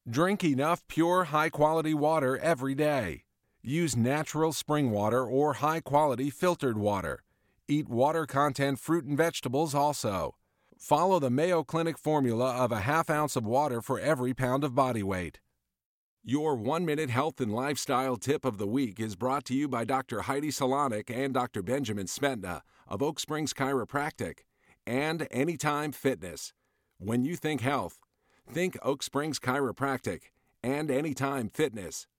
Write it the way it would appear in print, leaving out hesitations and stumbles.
Drink enough pure, high-quality water every day. Use natural spring water or high-quality filtered water. Eat water content fruit and vegetables also. Follow the Mayo Clinic formula of a half ounce of water for every pound of body weight. Your 1-minute health and lifestyle tip of the week is brought to you by Dr. Heidi Solanik and Dr. Benjamin Smetna of Oak Springs Chiropractic and Anytime Fitness. When you think health, think Oak Springs Chiropractic and Anytime Fitness.